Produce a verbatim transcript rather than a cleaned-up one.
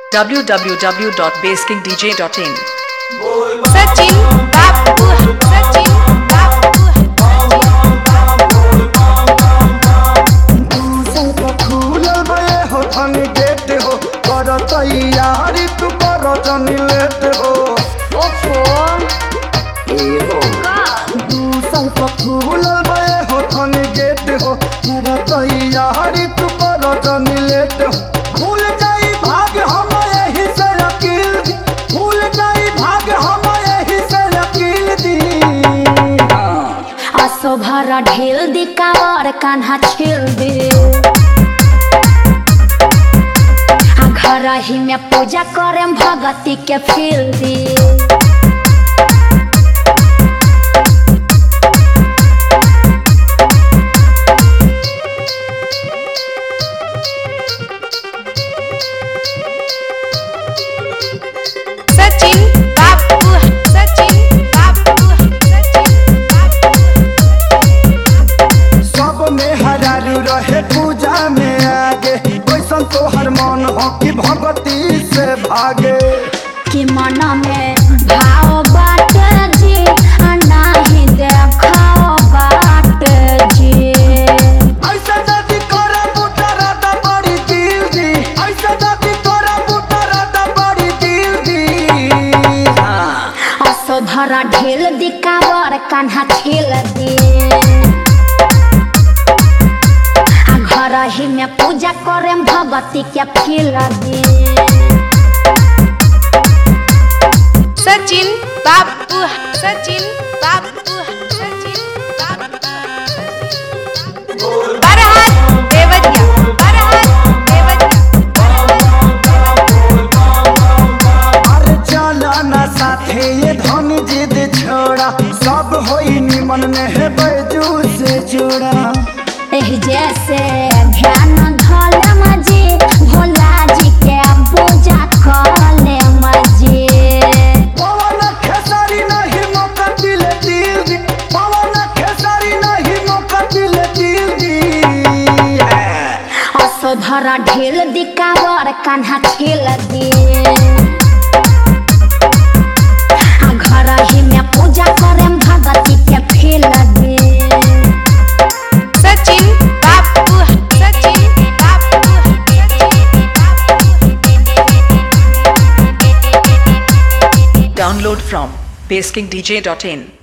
w w w dot basking d j dot in Sachin बापू सचिन बापू हो धनी गेट हो कर तैयारी तू कर जनी लेट हो ओफो ए हो दू संग फूल बे हो धनी गेट हो कर तैयारी तू कर जनी लेट हो भूल जाई भाग हम यही से अकील दी भूल जाई भाग हम यही से अकील दी असो भरा ढेल दी कावर कान्हा छेल दे घर ही में पूजा करे भगती के फील दी सचिन बापू सचिन बापू सचिन बापू सब में हरारू रहे पूजा में आगे कैसन तोहर मन हो कि भगती से भागे कि मन में भाव बाट जी नाही देखाओ बाट जी ऐसा दादी तोरा बुटरा दा बड़ी दिल दी ऐसा दादी तोरा बुटरा दा बड़ी दिल दी असो धरा ढेल दी कावर कान्हा छेल दी घर ही में पूजा करे भगती के फील दी सचिन बापू सचिन बापू सचिन बापू बरहात देवरिया बरहात देवरिया अरे चला ना साथे ये धन जिद छोड़ा सब होई निमन में है बैजू से जोड़ा एही जैसे ध्यान धल मजी भोला जी के पूजा कले मजी पवन खेसारी नहीं मौका दिल दिल दी पवन खेसारी नहीं मौका दिल दिल दी असो धरा ढेल दी कावर कान्हा छेल दी घर ही में पूजा करे भगती के फील दी सचिन बापू सचिन बापू download from basking d j dot in